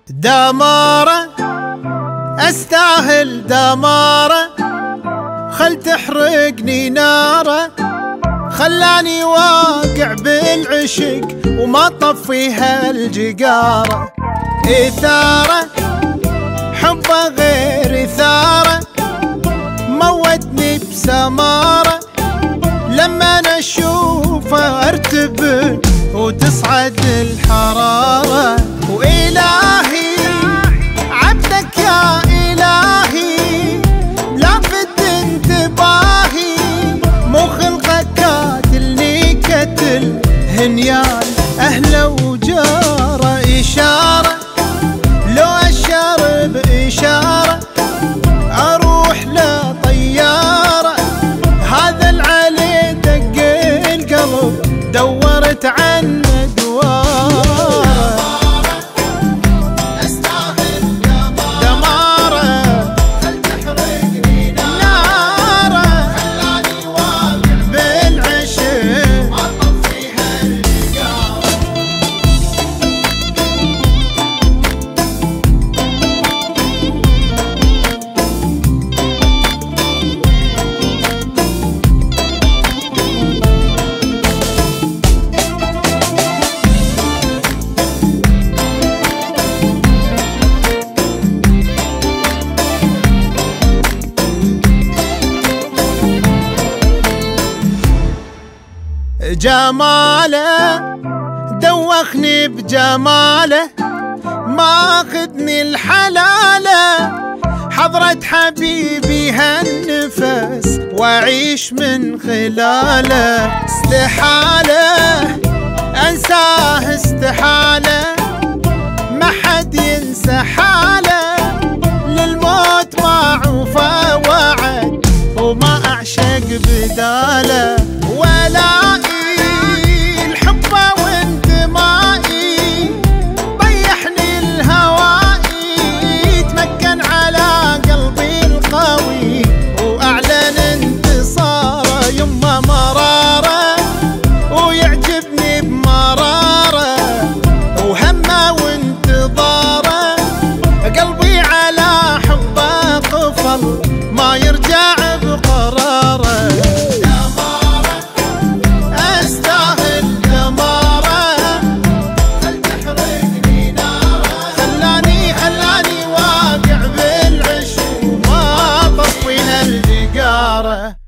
دمارة استاهل دمارة، خل تحرقني ناره، خلاني واقع بالعشق وما طفيها الجقارة. إثارة حبه غير إثارة، موتني بسمارة، لما أنا أشوفه أرتبك وتصعد الحرارة. وإلهي عبدك يا إلهي، لافت انتباهي، مو خلقك قاتلني قتل هنيان أهله وجاره. إشارة لو أشار بإشارة، أروح لطيارة، هذا العلي دق القلب دورت عنه دوار. استاهل دمارة، خل تحرقني ناره، خلاني واقع بالعشق ما طفيها الجقارة. جماله دوخني بجماله، ماخذني الحلاله، حضرة حبيبي هالنفس واعيش من خلاله. استحاله انساه استحاله، ما حد ينسى حاله، للموت ما عوفه وعد وما اعشق بداله. ولائي الحبه وانتمائي، طيحني الهوائي، تمكن على قلبي القوي واعلن انتصاره. يمه مراره ويعجبني بمراره، وهمه وانتظاره، قلبي على حبه قفل ما يرجع بقراره. خلاني واقع بالعشق وما طفينا الجقارة.